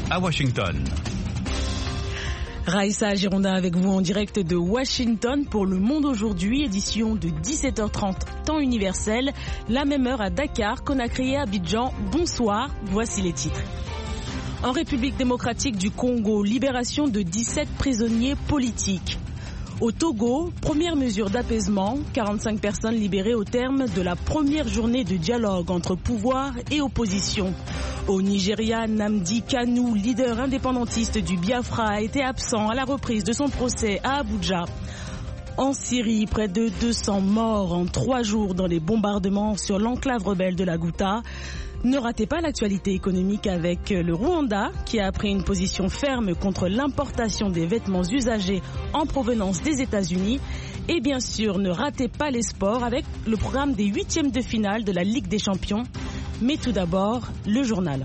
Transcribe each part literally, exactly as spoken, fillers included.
à Washington. Raïssa Gironda avec vous en direct de Washington pour Le Monde aujourd'hui, édition de dix-sept heures trente, temps universel, la même heure à Dakar, Conakry et Abidjan. Bonsoir, voici les titres. En République démocratique du Congo, libération de dix-sept prisonniers politiques. Au Togo, première mesure d'apaisement, quarante-cinq personnes libérées au terme de la première journée de dialogue entre pouvoir et opposition. Au Nigeria, Nnamdi Kanu, leader indépendantiste du Biafra, a été absent à la reprise de son procès à Abuja. En Syrie, près de deux cents morts en trois jours dans les bombardements sur l'enclave rebelle de la Ghouta. Ne ratez pas l'actualité économique avec le Rwanda qui a pris une position ferme contre l'importation des vêtements usagés en provenance des États-Unis. Et bien sûr, ne ratez pas les sports avec le programme des huitièmes de finale de la Ligue des Champions. Mais tout d'abord, le journal.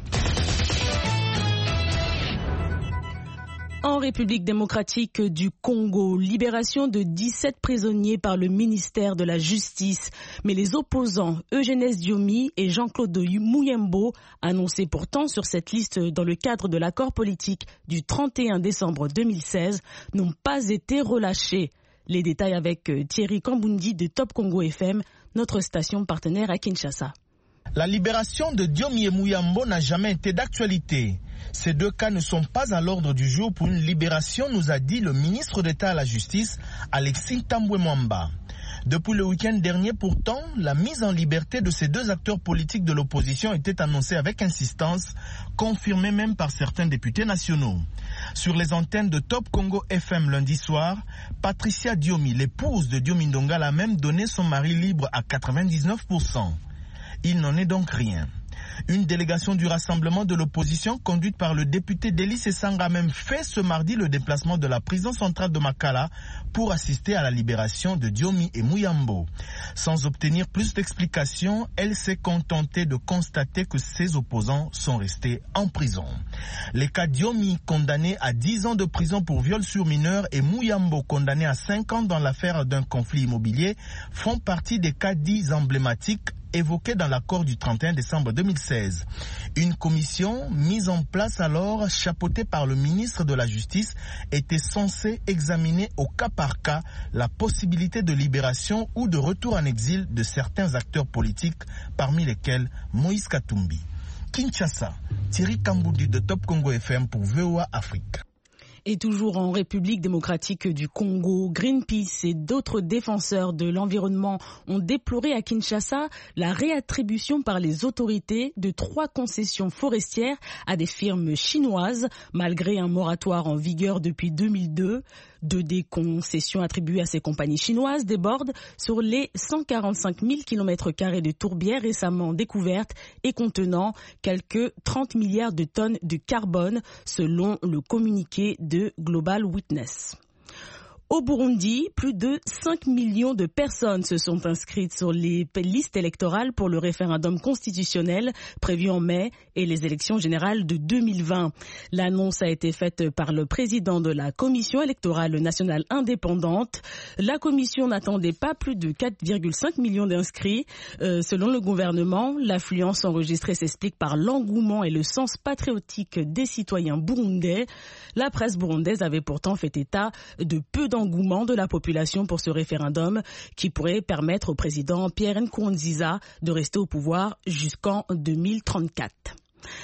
En République démocratique du Congo, libération de dix-sept prisonniers par le ministère de la Justice. Mais les opposants Eugénès Diomi et Jean-Claude Mouyembo, annoncés pourtant sur cette liste dans le cadre de l'accord politique du trente et un décembre deux mille seize, n'ont pas été relâchés. Les détails avec Thierry Kambundi de Top Congo F M, notre station partenaire à Kinshasa. La libération de Diomi et Mouyembo n'a jamais été d'actualité. Ces deux cas ne sont pas à l'ordre du jour pour une libération, nous a dit le ministre d'État à la Justice, Alexis Tambwe Mwamba. Depuis le week-end dernier, pourtant, la mise en liberté de ces deux acteurs politiques de l'opposition était annoncée avec insistance, confirmée même par certains députés nationaux. Sur les antennes de Top Congo F M lundi soir, Patricia Diomi, l'épouse de Diomi Ndongala, a même donné son mari libre à quatre-vingt-dix-neuf pour cent. Il n'en est donc rien. Une délégation du rassemblement de l'opposition conduite par le député Delis Esanga a même fait ce mardi le déplacement de la prison centrale de Makala pour assister à la libération de Diomi et Mouyembo. Sans obtenir plus d'explications, elle s'est contentée de constater que ses opposants sont restés en prison. Les cas Diomi condamné à dix ans de prison pour viol sur mineur et Mouyembo condamné à cinq ans dans l'affaire d'un conflit immobilier font partie des cas dits emblématiques évoqué dans l'accord du trente et un décembre deux mille seize. Une commission mise en place alors, chapeautée par le ministre de la Justice, était censée examiner au cas par cas la possibilité de libération ou de retour en exil de certains acteurs politiques, parmi lesquels Moïse Katumbi. Kinshasa, Thierry Kamboudi de Top Congo F M pour V O A Afrique. Et toujours en République démocratique du Congo, Greenpeace et d'autres défenseurs de l'environnement ont déploré à Kinshasa la réattribution par les autorités de trois concessions forestières à des firmes chinoises, malgré un moratoire en vigueur depuis deux mille deux. Deux des concessions attribuées à ces compagnies chinoises débordent sur les cent quarante-cinq mille kilomètres carrés de tourbières récemment découvertes et contenant quelques trente milliards de tonnes de carbone, selon le communiqué de Global Witness. Au Burundi, plus de cinq millions de personnes se sont inscrites sur les listes électorales pour le référendum constitutionnel prévu en mai et les élections générales de deux mille vingt. L'annonce a été faite par le président de la Commission électorale nationale indépendante. La commission n'attendait pas plus de quatre virgule cinq millions d'inscrits. Euh, selon le gouvernement, l'affluence enregistrée s'explique par l'engouement et le sens patriotique des citoyens burundais. La presse burundaise avait pourtant fait état de peu d'engouement de la population pour ce référendum qui pourrait permettre au président Pierre Nkurunziza de rester au pouvoir jusqu'en deux mille trente-quatre.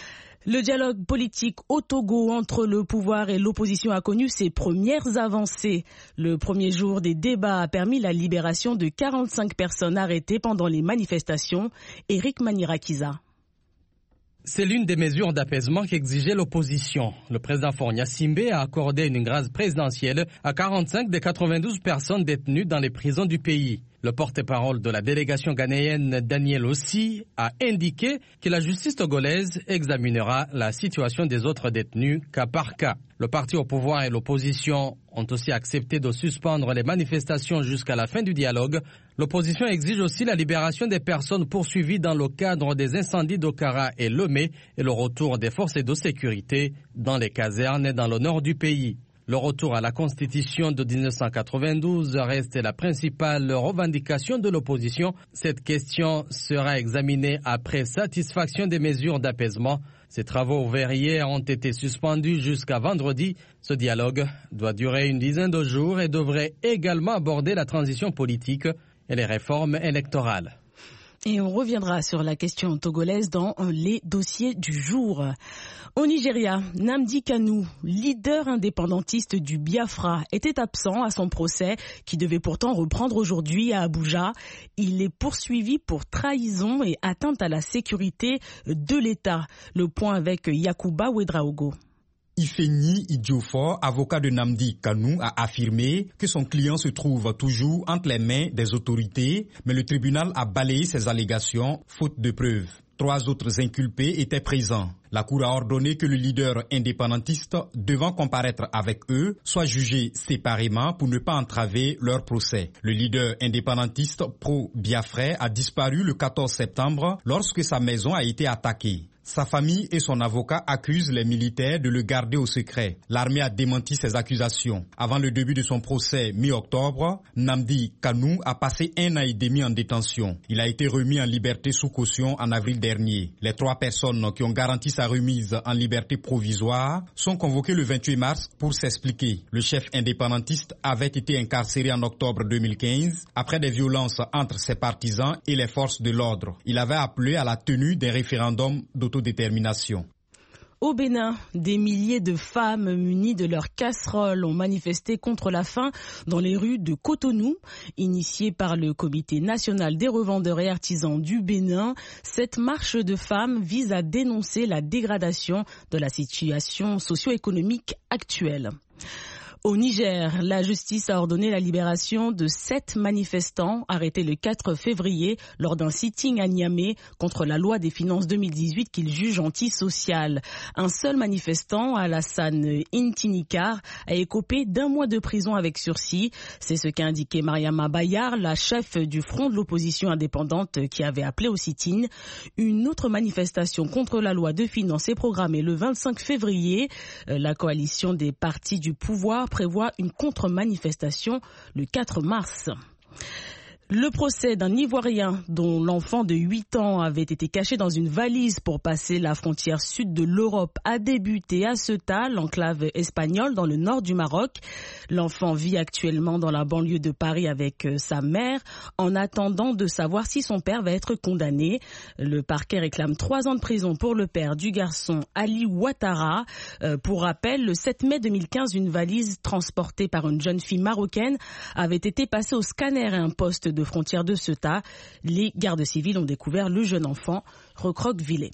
Le dialogue politique au Togo entre le pouvoir et l'opposition a connu ses premières avancées. Le premier jour des débats a permis la libération de quarante-cinq personnes arrêtées pendant les manifestations. Eric Manirakiza. C'est l'une des mesures d'apaisement qu'exigeait l'opposition. Le président Faure Gnassingbé a accordé une grâce présidentielle à quarante-cinq des quatre-vingt-douze personnes détenues dans les prisons du pays. Le porte-parole de la délégation ghanéenne, Daniel Ossi, a indiqué que la justice togolaise examinera la situation des autres détenus cas par cas. Le parti au pouvoir et l'opposition ont aussi accepté de suspendre les manifestations jusqu'à la fin du dialogue. L'opposition exige aussi la libération des personnes poursuivies dans le cadre des incendies d'Okara et Lomé et le retour des forces de sécurité dans les casernes dans le nord du pays. Le retour à la Constitution de dix-neuf cent quatre-vingt-douze reste la principale revendication de l'opposition. Cette question sera examinée après satisfaction des mesures d'apaisement. Ces travaux verriers ont été suspendus jusqu'à vendredi. Ce dialogue doit durer une dizaine de jours et devrait également aborder la transition politique et les réformes électorales. Et on reviendra sur la question togolaise dans les dossiers du jour. Au Nigeria, Nnamdi Kanu, leader indépendantiste du Biafra, était absent à son procès qui devait pourtant reprendre aujourd'hui à Abuja. Il est poursuivi pour trahison et atteinte à la sécurité de l'État. Le point avec Yakuba Ouedraogo. Ifeni Idiofor, avocat de Nnamdi Kanu, a affirmé que son client se trouve toujours entre les mains des autorités, mais le tribunal a balayé ses allégations, faute de preuves. Trois autres inculpés étaient présents. La Cour a ordonné que le leader indépendantiste, devant comparaître avec eux, soit jugé séparément pour ne pas entraver leur procès. Le leader indépendantiste pro-Biafrais a disparu le quatorze septembre lorsque sa maison a été attaquée. Sa famille et son avocat accusent les militaires de le garder au secret. L'armée a démenti ces accusations. Avant le début de son procès mi-octobre, Nnamdi Kanu a passé un an et demi en détention. Il a été remis en liberté sous caution en avril dernier. Les trois personnes qui ont garanti sa remise en liberté provisoire sont convoquées le vingt-huit mars pour s'expliquer. Le chef indépendantiste avait été incarcéré en octobre deux mille quinze après des violences entre ses partisans et les forces de l'ordre. Il avait appelé à la tenue d'un référendum d'autodétermination. Au Bénin, des milliers de femmes munies de leurs casseroles ont manifesté contre la faim dans les rues de Cotonou. Initiée par le Comité national des revendeurs et artisans du Bénin, cette marche de femmes vise à dénoncer la dégradation de la situation socio-économique actuelle. Au Niger, la justice a ordonné la libération de sept manifestants arrêtés le quatre février lors d'un sitting à Niamey contre la loi des finances deux mille dix-huit qu'il juge antisociale. Un seul manifestant, Alassane Intinikar, a écopé d'un mois de prison avec sursis. C'est ce qu'a indiqué Mariama Bayar, la chef du front de l'opposition indépendante qui avait appelé au sit-in. Une autre manifestation contre la loi de finances est programmée le vingt-cinq février. La coalition des partis du pouvoir prévoit une contre-manifestation le quatre mars. Le procès d'un Ivoirien dont l'enfant de huit ans avait été caché dans une valise pour passer la frontière sud de l'Europe a débuté à Ceuta, l'enclave espagnole dans le nord du Maroc. L'enfant vit actuellement dans la banlieue de Paris avec sa mère en attendant de savoir si son père va être condamné. Le parquet réclame trois ans de prison pour le père du garçon, Ali Ouattara. Pour rappel, le sept mai deux mille quinze, une valise transportée par une jeune fille marocaine avait été passée au scanner et un poste de de frontière de Ceuta. Les gardes civils ont découvert le jeune enfant recroquevillé.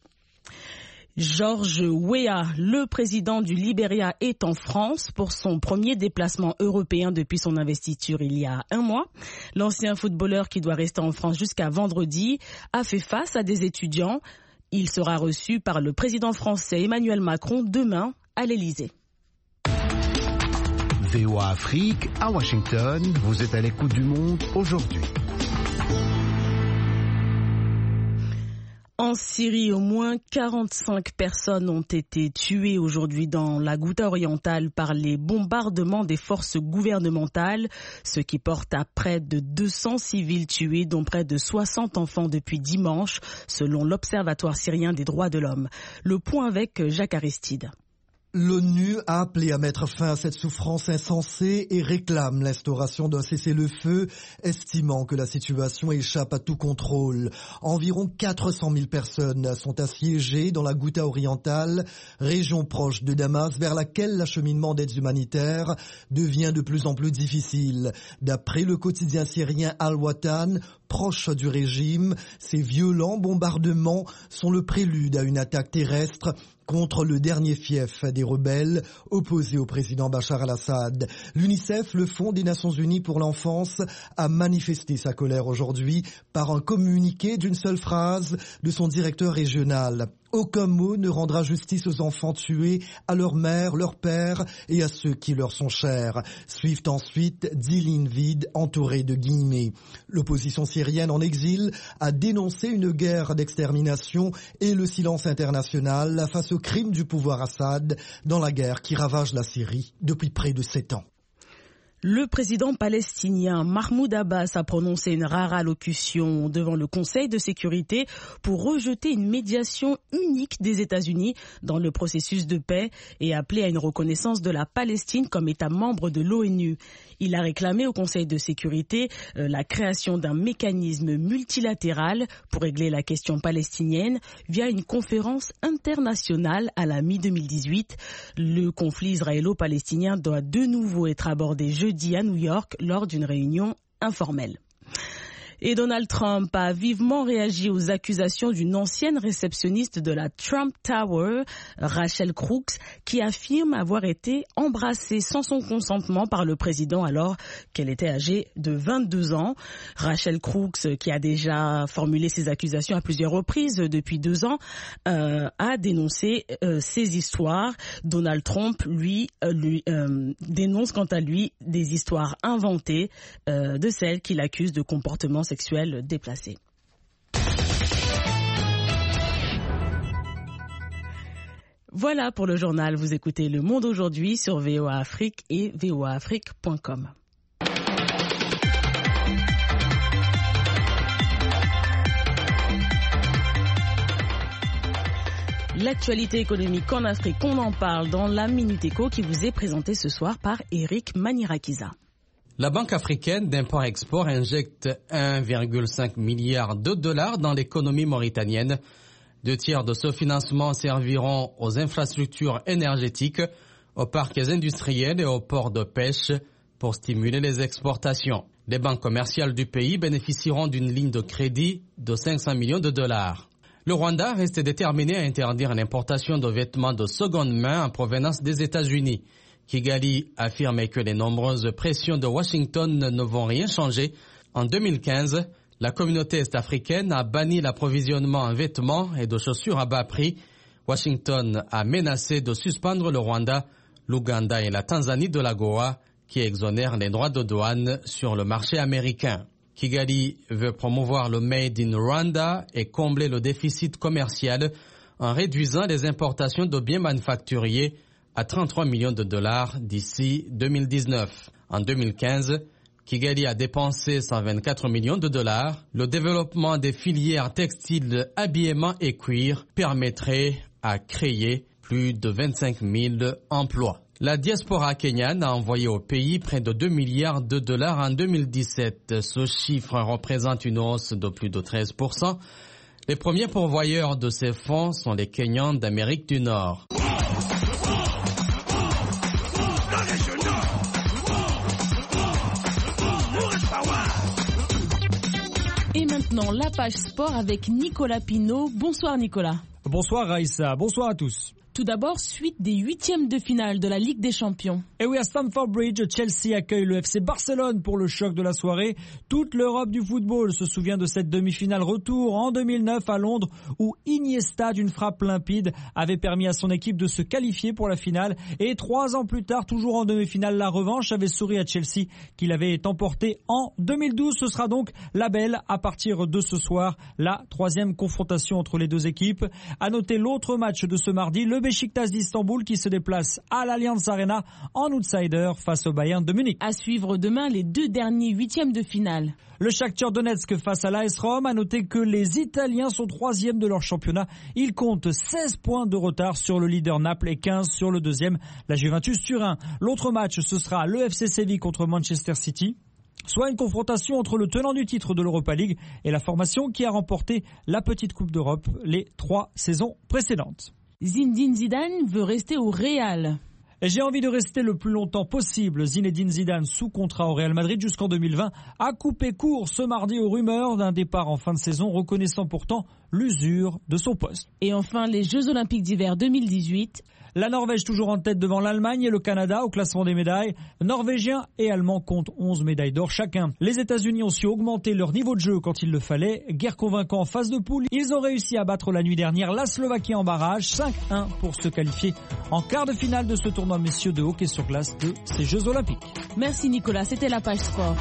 George Weah, le président du Libéria, est en France pour son premier déplacement européen depuis son investiture il y a un mois. L'ancien footballeur qui doit rester en France jusqu'à vendredi a fait face à des étudiants. Il sera reçu par le président français Emmanuel Macron demain à l'Élysée. V O A Afrique, à Washington, vous êtes à l'écoute du monde aujourd'hui. En Syrie, au moins quarante-cinq personnes ont été tuées aujourd'hui dans la Ghouta orientale par les bombardements des forces gouvernementales, ce qui porte à près de deux cents civils tués, dont près de soixante enfants depuis dimanche, selon l'Observatoire syrien des droits de l'homme. Le point avec Jacques Aristide. L'ONU a appelé à mettre fin à cette souffrance insensée et réclame l'instauration d'un cessez-le-feu, estimant que la situation échappe à tout contrôle. Environ quatre cent mille personnes sont assiégées dans la Ghouta orientale, région proche de Damas, vers laquelle l'acheminement d'aides humanitaires devient de plus en plus difficile. D'après le quotidien syrien Al-Watan, proche du régime, ces violents bombardements sont le prélude à une attaque terrestre contre le dernier fief des rebelles opposés au président Bachar al-Assad. L'UNICEF, le Fonds des Nations Unies pour l'enfance, a manifesté sa colère aujourd'hui par un communiqué d'une seule phrase de son directeur régional. Aucun mot ne rendra justice aux enfants tués, à leur mère, leur père et à ceux qui leur sont chers. Suivent ensuite dix lignes vides entourées de guillemets. L'opposition syrienne en exil a dénoncé une guerre d'extermination et le silence international face aux crimes du pouvoir Assad dans la guerre qui ravage la Syrie depuis près de sept ans. Le président palestinien Mahmoud Abbas a prononcé une rare allocution devant le Conseil de sécurité pour rejeter une médiation unique des États-Unis dans le processus de paix et appeler à une reconnaissance de la Palestine comme État membre de l'ONU. Il a réclamé au Conseil de sécurité euh, la création d'un mécanisme multilatéral pour régler la question palestinienne via une conférence internationale à la mi deux mille dix-huit. Le conflit israélo-palestinien doit de nouveau être abordé jeudi à New York lors d'une réunion informelle. Et Donald Trump a vivement réagi aux accusations d'une ancienne réceptionniste de la Trump Tower, Rachel Crooks, qui affirme avoir été embrassée sans son consentement par le président alors qu'elle était âgée de vingt-deux ans. Rachel Crooks, qui a déjà formulé ces accusations à plusieurs reprises depuis deux ans, euh, a dénoncé euh, ces histoires. Donald Trump, lui, euh, lui euh, dénonce quant à lui des histoires inventées euh, de celles qu'il accuse de comportements sexuels déplacés. Voilà pour le journal. Vous écoutez Le Monde aujourd'hui sur V O A Afrique et V O A Afrique point com. L'actualité économique en Afrique, on en parle dans la Minute Éco qui vous est présentée ce soir par Eric Manirakiza. La Banque africaine d'import-export injecte un virgule cinq milliard de dollars dans l'économie mauritanienne. Deux tiers de ce financement serviront aux infrastructures énergétiques, aux parcs industriels et aux ports de pêche pour stimuler les exportations. Les banques commerciales du pays bénéficieront d'une ligne de crédit de cinq cents millions de dollars. Le Rwanda reste déterminé à interdire l'importation de vêtements de seconde main en provenance des États-Unis. Kigali affirme que les nombreuses pressions de Washington ne vont rien changer. En deux mille quinze, la communauté est-africaine a banni l'approvisionnement en vêtements et de chaussures à bas prix. Washington a menacé de suspendre le Rwanda, l'Ouganda et la Tanzanie de l'AGOA qui exonèrent les droits de douane sur le marché américain. Kigali veut promouvoir le Made in Rwanda et combler le déficit commercial en réduisant les importations de biens manufacturiers à trente-trois millions de dollars d'ici deux mille dix-neuf. En deux mille quinze, Kigali a dépensé cent vingt-quatre millions de dollars. Le développement des filières textiles, habillement et cuir permettrait à créer plus de vingt-cinq mille emplois. La diaspora kenyane a envoyé au pays près de deux milliards de dollars en deux mille dix-sept. Ce chiffre représente une hausse de plus de treize pour cent. Les premiers pourvoyeurs de ces fonds sont les Kenyans d'Amérique du Nord. Et maintenant, la page sport avec Nicolas Pinault. Bonsoir Nicolas. Bonsoir Raïssa, bonsoir à tous. Tout d'abord, suite des huitièmes de finale de la Ligue des Champions. Et oui, à Stamford Bridge, Chelsea accueille le F C Barcelone pour le choc de la soirée. Toute l'Europe du football se souvient de cette demi-finale retour en deux mille neuf à Londres où Iniesta d'une frappe limpide avait permis à son équipe de se qualifier pour la finale. Et trois ans plus tard, toujours en demi-finale, la revanche avait souri à Chelsea qu'il avait emporté en deux mille douze. Ce sera donc la belle à partir de ce soir, la troisième confrontation entre les deux équipes. À noter l'autre match de ce mardi, le Beşiktaş d'Istanbul qui se déplace à l'Allianz Arena en outsider face au Bayern de Munich. À suivre demain les deux derniers huitièmes de finale. Le Shakhtar Donetsk face à l'A S Rome. A noter que les Italiens sont troisièmes de leur championnat. Ils comptent seize points de retard sur le leader Naples et quinze sur le deuxième, la Juventus Turin. L'autre match, ce sera le F C Séville contre Manchester City. Soit une confrontation entre le tenant du titre de l'Europa League et la formation qui a remporté la petite Coupe d'Europe les trois saisons précédentes. Zinedine Zidane veut rester au Real. Et j'ai envie de rester le plus longtemps possible. Zinedine Zidane, sous contrat au Real Madrid jusqu'en deux mille vingt, a coupé court ce mardi aux rumeurs d'un départ en fin de saison, reconnaissant pourtant l'usure de son poste. Et enfin, les Jeux Olympiques d'hiver deux mille dix-huit. La Norvège toujours en tête devant l'Allemagne et le Canada au classement des médailles. Norvégiens et Allemands comptent onze médailles d'or chacun. Les États-Unis ont su augmenter leur niveau de jeu quand il le fallait. Guère convaincant en phase de poule, ils ont réussi à battre la nuit dernière la Slovaquie en barrage, cinq un pour se qualifier en quart de finale de ce tournoi messieurs de hockey sur glace de ces Jeux Olympiques. Merci Nicolas, c'était la page sport.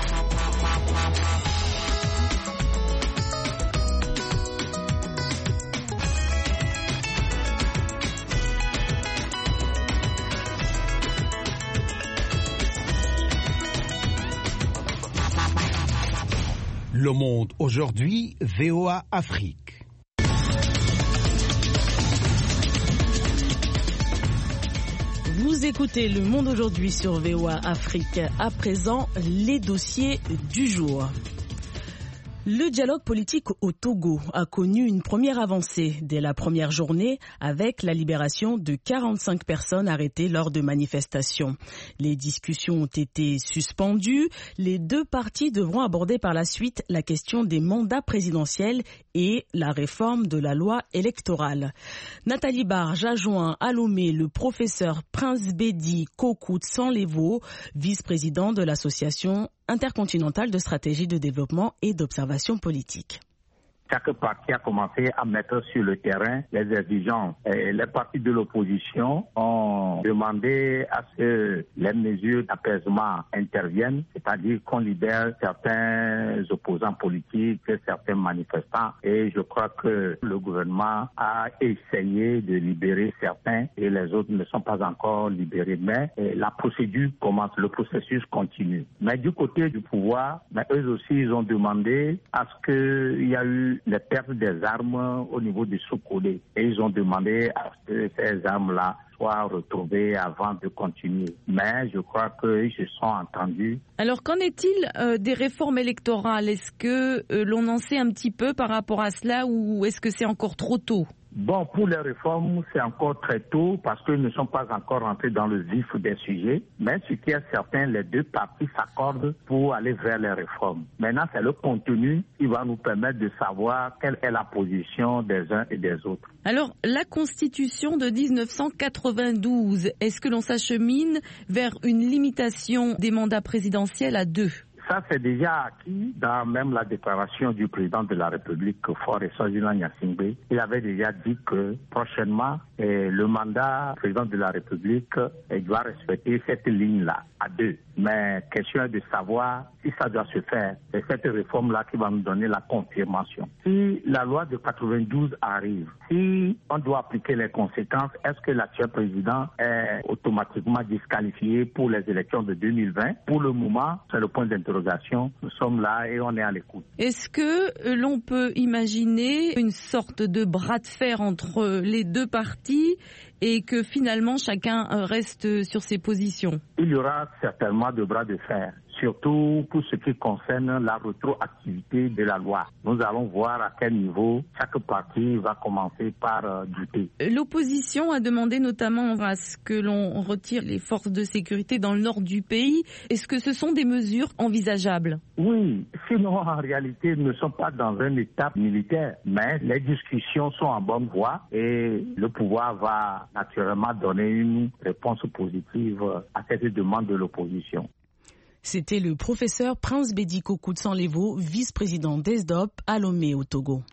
Le Monde aujourd'hui, V O A Afrique. Vous écoutez Le Monde aujourd'hui sur V O A Afrique. À présent, les dossiers du jour. Le dialogue politique au Togo a connu une première avancée dès la première journée avec la libération de quarante-cinq personnes arrêtées lors de manifestations. Les discussions ont été suspendues. Les deux parties devront aborder par la suite la question des mandats présidentiels et la réforme de la loi électorale. Nathalie Barge a joint à Lomé le professeur Prince Bédi Kokou Tsanlevo, vice-président de l'association intercontinentale de stratégie de développement et d'observation politique. Chaque parti a commencé à mettre sur le terrain les exigences. Et les partis de l'opposition ont demandé à ce que les mesures d'apaisement interviennent, c'est-à-dire qu'on libère certains opposants politiques, certains manifestants. Et je crois que le gouvernement a essayé de libérer certains et les autres ne sont pas encore libérés. Mais la procédure commence, le processus continue. Mais du côté du pouvoir, mais eux aussi, ils ont demandé à ce qu'il y a eu les pertes des armes au niveau du Sokolé. Et ils ont demandé à ce que ces armes-là soient retrouvées avant de continuer. Mais je crois qu'ils se sont entendus. Alors qu'en est-il euh, des réformes électorales? Est-ce que euh, l'on en sait un petit peu par rapport à cela ou est-ce que c'est encore trop tôt? Bon, pour les réformes, c'est encore très tôt parce qu'ils ne sont pas encore rentrés dans le vif des sujets. Mais ce qui est certain, les deux parties s'accordent pour aller vers les réformes. Maintenant, c'est le contenu qui va nous permettre de savoir quelle est la position des uns et des autres. Alors, la Constitution de dix-neuf cent quatre-vingt-douze, est-ce que l'on s'achemine vers une limitation des mandats présidentiels à deux ? Ça, c'est déjà acquis dans même la déclaration du président de la République, Faure Swaziland Gnassingbé. Il avait déjà dit que prochainement, eh, le mandat du président de la République eh, doit respecter cette ligne-là, à deux. Mais question est de savoir si ça doit se faire. C'est cette réforme-là qui va nous donner la confirmation. Si la loi de quatre-vingt-douze arrive, si on doit appliquer les conséquences, est-ce que l'actuel président est automatiquement disqualifié pour les élections de deux mille vingt? Pour le moment, c'est le point d'interrogation. Nous sommes là et on est à l'écoute. Est-ce que l'on peut imaginer une sorte de bras de fer entre les deux partis et que finalement chacun reste sur ses positions? Il y aura certainement de bras de fer, surtout pour ce qui concerne la rétroactivité de la loi. Nous allons voir à quel niveau chaque parti va commencer par euh, douter. L'opposition a demandé notamment à ce que l'on retire les forces de sécurité dans le nord du pays. Est-ce que ce sont des mesures envisageables? Oui, sinon en réalité nous ne sommes pas dans une étape militaire, mais les discussions sont en bonne voie et le pouvoir va naturellement donner une réponse positive à cette demande de l'opposition. C'était le professeur Prince Bédi Kokou Tsanlevo, vice-président d'E S D O P à Lomé au Togo.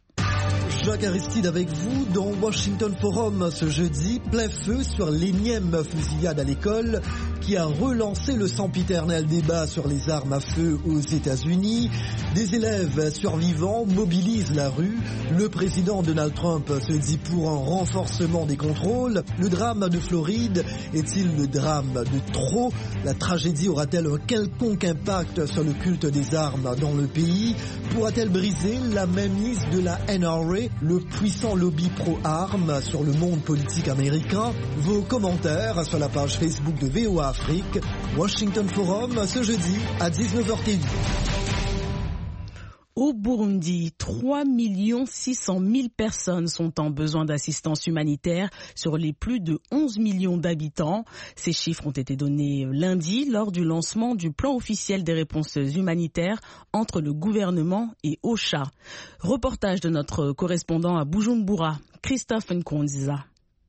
Jacques Aristide avec vous dans Washington Forum ce jeudi, plein feu sur l'énième fusillade à l'école qui a relancé le sempiternel débat sur les armes à feu aux États-Unis. Des élèves survivants mobilisent la rue. Le président Donald Trump se dit pour un renforcement des contrôles. Le drame de Floride est-il le drame de trop? La tragédie aura-t-elle un quelconque impact sur le culte des armes dans le pays? Pourra-t-elle briser la mainmise de la N R A, le puissant lobby pro-armes, sur le monde politique américain? Vos commentaires sur la page Facebook de V O A Afrique. Washington Forum ce jeudi à dix-neuf heures T V. Au Burundi, trois millions six cent mille personnes sont en besoin d'assistance humanitaire sur les plus de onze millions d'habitants. Ces chiffres ont été donnés lundi lors du lancement du plan officiel des réponses humanitaires entre le gouvernement et OCHA. Reportage de notre correspondant à Bujumbura, Christophe Nkonziza.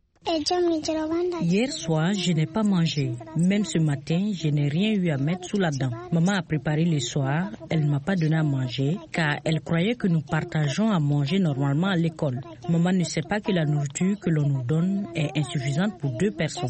Hier soir, je n'ai pas mangé. Même ce matin, je n'ai rien eu à mettre sous la dent. Maman a préparé le soir, elle ne m'a pas donné à manger car elle croyait que nous partageons à manger normalement à l'école. Maman ne sait pas que la nourriture que l'on nous donne est insuffisante pour deux personnes.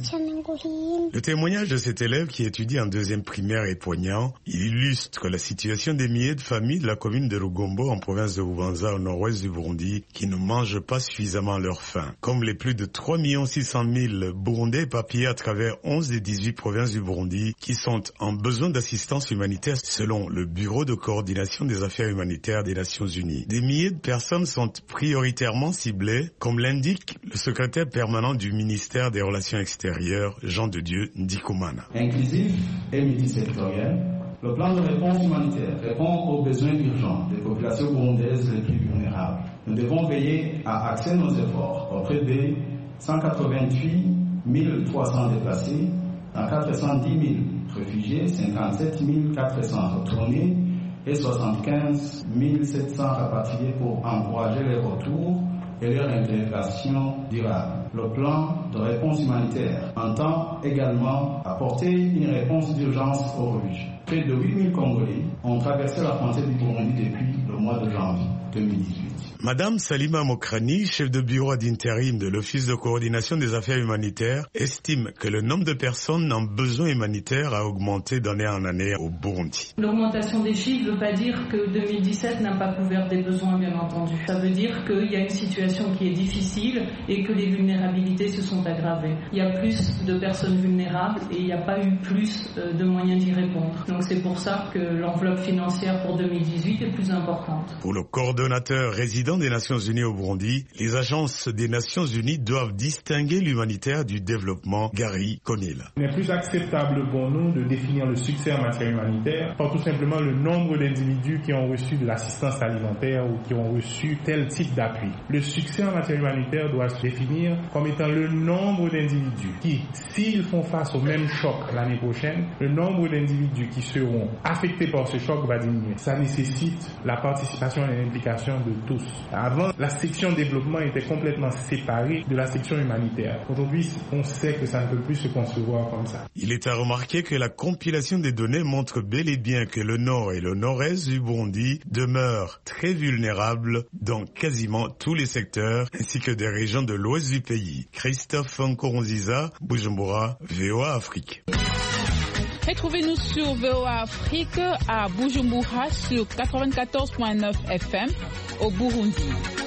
Le témoignage de cet élève qui étudie en deuxième primaire est poignant. Il illustre la situation des milliers de familles de la commune de Rugombo en province de Bubanza au nord-ouest du Burundi qui ne mangent pas suffisamment leur faim. Comme les plus de trois millions six cent mille Burundais éparpillés à travers onze des dix-huit provinces du Burundi qui sont en besoin d'assistance humanitaire selon le Bureau de coordination des affaires humanitaires des Nations Unies. Des milliers de personnes sont prioritairement ciblées, comme l'indique le secrétaire permanent du ministère des Relations extérieures, Jean de Dieu Ndikumana. Inclusif et multisectoriel, le plan de réponse humanitaire répond aux besoins urgents des populations burundaises les plus vulnérables. Nous devons veiller à axer nos efforts auprès des cent quatre-vingt-huit mille trois cents déplacés, dans quatre cent dix mille réfugiés, cinquante-sept mille quatre cents retournés et soixante-quinze mille sept cents rapatriés pour encourager les retours et leur intégration durable. Le plan de réponse humanitaire entend également apporter une réponse d'urgence aux refugiés. Près de huit mille Congolais ont traversé la frontière du Burundi depuis le mois de janvier deux mille dix-huit. Madame Salima Mokrani, chef de bureau d'intérim de l'Office de coordination des affaires humanitaires, estime que le nombre de personnes en besoin humanitaire a augmenté d'année en année au Burundi. L'augmentation des chiffres ne veut pas dire que deux mille dix-sept n'a pas couvert des besoins, bien entendu. Ça veut dire qu'il y a une situation qui est difficile et que les vulnérabilités se sont aggravées. Il y a plus de personnes vulnérables et il n'y a pas eu plus de moyens d'y répondre. Donc c'est pour ça que l'enveloppe financière pour deux mille dix-huit est plus importante. Pour le coordonnateur résident des Nations Unies au Burundi, les agences des Nations Unies doivent distinguer l'humanitaire du développement. Gary Conil. Il n'est plus acceptable pour nous de définir le succès en matière humanitaire par tout simplement le nombre d'individus qui ont reçu de l'assistance alimentaire ou qui ont reçu tel type d'appui. Le succès en matière humanitaire doit se définir comme étant le nombre d'individus qui, s'ils font face au même choc l'année prochaine, le nombre d'individus qui seront affectés par ce choc va diminuer. Ça nécessite la participation et l'implication de tous. Avant, la section développement était complètement séparée de la section humanitaire. Aujourd'hui, on sait que ça ne peut plus se concevoir comme ça. Il est à remarquer que la compilation des données montre bel et bien que le nord et le nord-est du Burundi demeurent très vulnérables dans quasiment tous les secteurs, ainsi que des régions de l'ouest du pays. Christophe Nkonziza, Bujumbura, V O A Afrique. Retrouvez-nous sur V O A Afrique à Bujumbura sur quatre-vingt-quatorze virgule neuf F M au Burundi.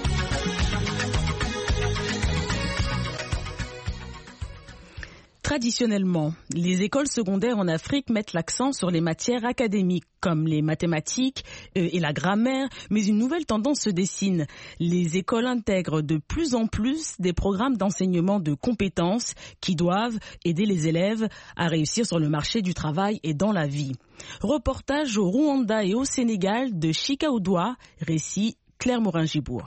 Traditionnellement, les écoles secondaires en Afrique mettent l'accent sur les matières académiques comme les mathématiques et la grammaire, mais une nouvelle tendance se dessine. Les écoles intègrent de plus en plus des programmes d'enseignement de compétences qui doivent aider les élèves à réussir sur le marché du travail et dans la vie. Reportage au Rwanda et au Sénégal de Chika Oudoua, récit Claire Morin-Gibour.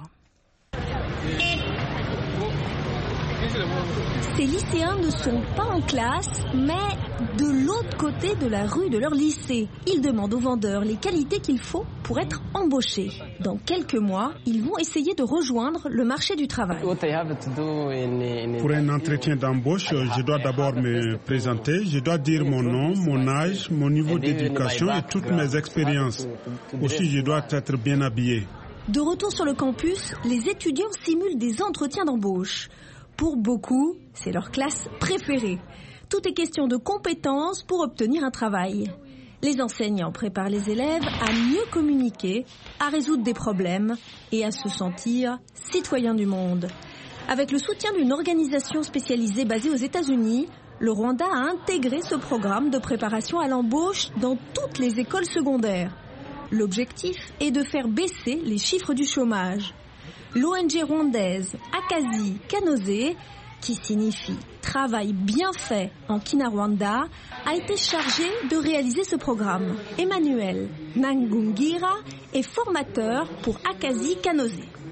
Ces lycéens ne sont pas en classe, mais de l'autre côté de la rue de leur lycée. Ils demandent aux vendeurs les qualités qu'il faut pour être embauchés. Dans quelques mois, ils vont essayer de rejoindre le marché du travail. Pour un entretien d'embauche, je dois d'abord me présenter. Je dois dire mon nom, mon âge, mon niveau d'éducation et toutes mes expériences. Aussi, je dois être bien habillé. De retour sur le campus, les étudiants simulent des entretiens d'embauche. Pour beaucoup, c'est leur classe préférée. Tout est question de compétences pour obtenir un travail. Les enseignants préparent les élèves à mieux communiquer, à résoudre des problèmes et à se sentir citoyens du monde. Avec le soutien d'une organisation spécialisée basée aux États-Unis, le Rwanda a intégré ce programme de préparation à l'embauche dans toutes les écoles secondaires. L'objectif est de faire baisser les chiffres du chômage. L'O N G rwandaise Akazi Kanose qui signifie travail bien fait en Kinyarwanda, a été chargé de réaliser ce programme. Emmanuel Nangungira est formateur pour Akazi Kanose.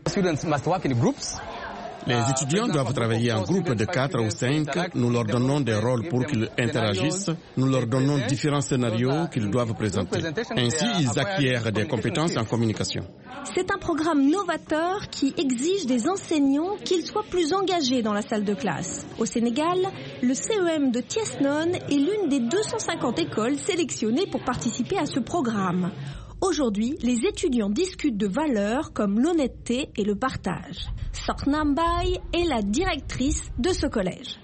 Les étudiants doivent travailler en groupe de quatre ou cinq. Nous leur donnons des rôles pour qu'ils interagissent. Nous leur donnons différents scénarios qu'ils doivent présenter. Ainsi, ils acquièrent des compétences en communication. C'est un programme novateur qui exige des enseignants qu'ils soient plus engagés dans la salle de classe. Au Sénégal, le C E M de Tiesnon est l'une des deux cent cinquante écoles sélectionnées pour participer à ce programme. Aujourd'hui, les étudiants discutent de valeurs comme l'honnêteté et le partage. Sornambay est la directrice de ce collège.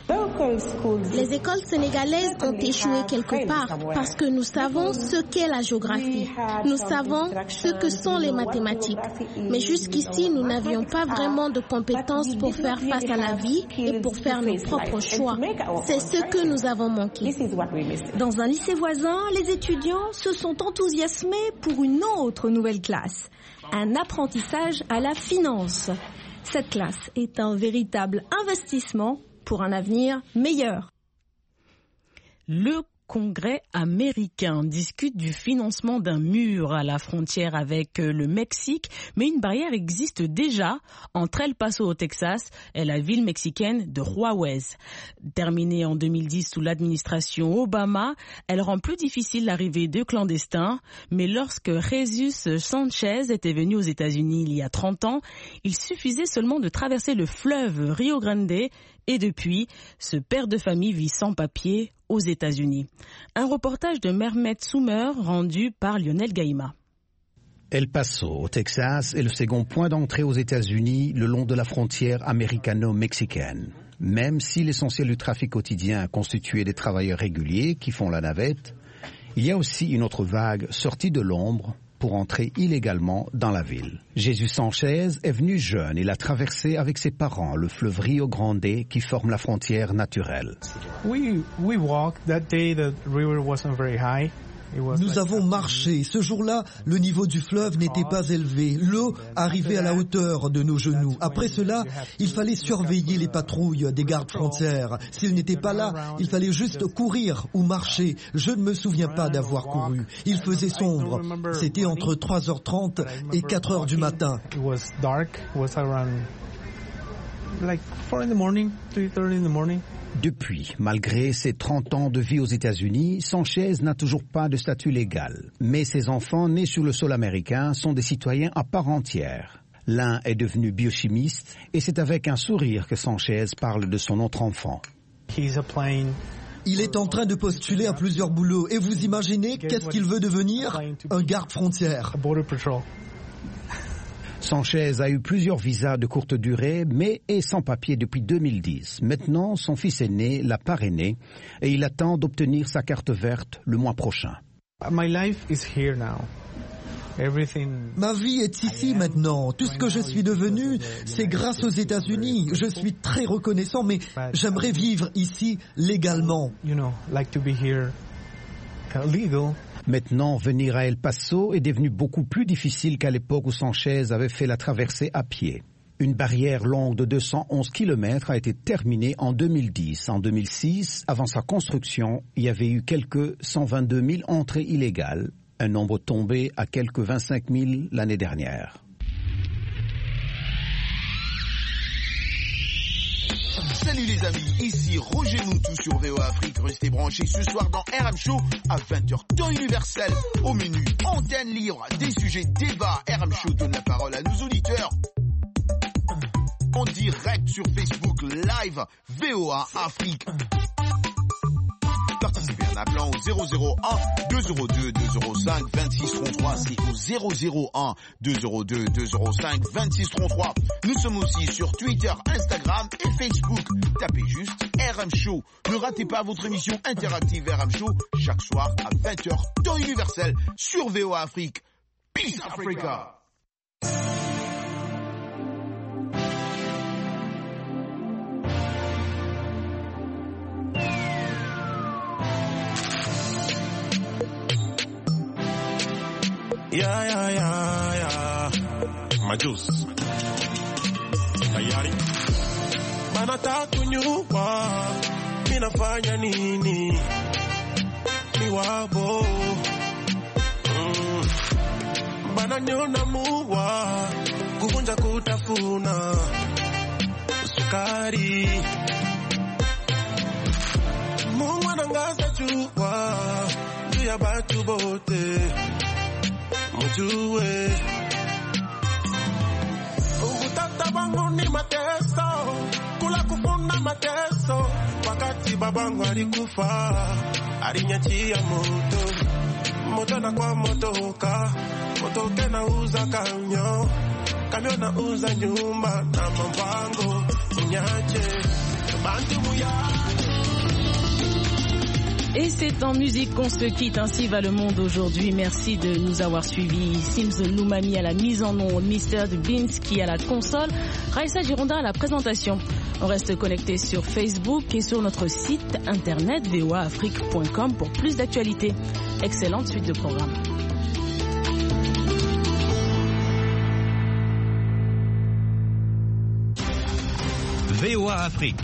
Les écoles sénégalaises ont échoué quelque part parce que nous savons ce qu'est la géographie. Nous savons ce que sont les mathématiques. Mais jusqu'ici, nous n'avions pas vraiment de compétences pour faire face à la vie et pour faire nos propres choix. C'est ce que nous avons manqué. Dans un lycée voisin, les étudiants se sont enthousiasmés pour une autre nouvelle classe. Un apprentissage à la finance. Cette classe est un véritable investissement pour un avenir meilleur. Le Congrès américain discute du financement d'un mur à la frontière avec le Mexique, mais une barrière existe déjà entre El Paso au Texas et la ville mexicaine de Juárez. Terminée en deux mille dix sous l'administration Obama, elle rend plus difficile l'arrivée de clandestins, mais lorsque Jesus Sanchez était venu aux États-Unis il y a trente ans, il suffisait seulement de traverser le fleuve Rio Grande et depuis, ce père de famille vit sans papier aux États-Unis. Un reportage de Mehmet Soumer rendu par Lionel Gaïma. El Paso, au Texas, est le second point d'entrée aux États-Unis le long de la frontière américano-mexicaine. Même si l'essentiel du trafic quotidien est constitué des travailleurs réguliers qui font la navette, il y a aussi une autre vague sortie de l'ombre pour entrer illégalement dans la ville. Jesus Sanchez est venu jeune. Il a traversé avec ses parents le fleuve Rio Grande qui forme la frontière naturelle. We, we walked. That day the river wasn't very high. Nous avons marché. Ce jour-là, le niveau du fleuve n'était pas élevé. L'eau arrivait à la hauteur de nos genoux. Après cela, il fallait surveiller les patrouilles des gardes frontières. S'ils n'étaient pas là, il fallait juste courir ou marcher. Je ne me souviens pas d'avoir couru. Il faisait sombre. C'était entre trois heures trente et quatre heures du matin. Depuis, malgré ses trente ans de vie aux États-Unis, Sanchez n'a toujours pas de statut légal. Mais ses enfants nés sur le sol américain sont des citoyens à part entière. L'un est devenu biochimiste et c'est avec un sourire que Sanchez parle de son autre enfant. Il est en train de postuler à plusieurs boulots. Et vous imaginez qu'est-ce qu'il veut devenir? Un garde frontière. Sanchez a eu plusieurs visas de courte durée, mais est sans papier depuis deux mille dix. Maintenant, son fils aîné l'a parrainé et il attend d'obtenir sa carte verte le mois prochain. My life is here now. Everything... Ma vie est ici maintenant. Tout ce que je suis devenu, c'est grâce aux États-Unis. Je suis très reconnaissant, mais j'aimerais vivre ici légalement. You know, like to be here legal. Maintenant, venir à El Paso est devenu beaucoup plus difficile qu'à l'époque où Sanchez avait fait la traversée à pied. Une barrière longue de deux cent onze kilomètres a été terminée en deux mille dix. En deux mille six, avant sa construction, il y avait eu quelques cent vingt-deux mille entrées illégales, un nombre tombé à quelques vingt-cinq mille l'année dernière. Salut les amis, ici Roger Moutou sur V O A Afrique. Restez branchés ce soir dans R M Show à vingt heures temps universel. Au menu, antenne libre, des sujets débats. R M Show donne la parole à nos auditeurs. En direct sur Facebook Live V O A Afrique. Participez en appelant au zéro zéro un deux zéro deux deux zéro cinq vingt-six trente-trois. C'est au zéro zéro un deux zéro deux deux zéro cinq vingt-six trente-trois. Nous sommes aussi sur Twitter, Instagram et Facebook. Tapez juste R M Show. Ne ratez pas votre émission interactive R M Show chaque soir à vingt heures temps universel sur V O A Afrique. Peace Africa. Yeah, yeah, yeah, yeah. My juice. Tayari. Man, I ukitaka kunyua minafanya nini ni wabo mm. Bana niona muwa kuvunja kutafuna sukari Mungu anangaza jua juu ya batu bote mujue Ungutata bangu ni mateso kula kufuna mateso wakati babangu alikufa alinyachia moto moto na kwa motoka motoke na uza kamyo kamyo na uza nyumba na mambango unyache bantu muya. Et c'est en musique qu'on se quitte. Ainsi va le monde aujourd'hui. Merci de nous avoir suivis. Sims Loumami à la mise en onde, Mister Dubinsky à la console, Raissa Gironda à la présentation. On reste connecté sur Facebook et sur notre site internet v o a afrique point com pour plus d'actualités. Excellente suite de programmes. V O A Afrique.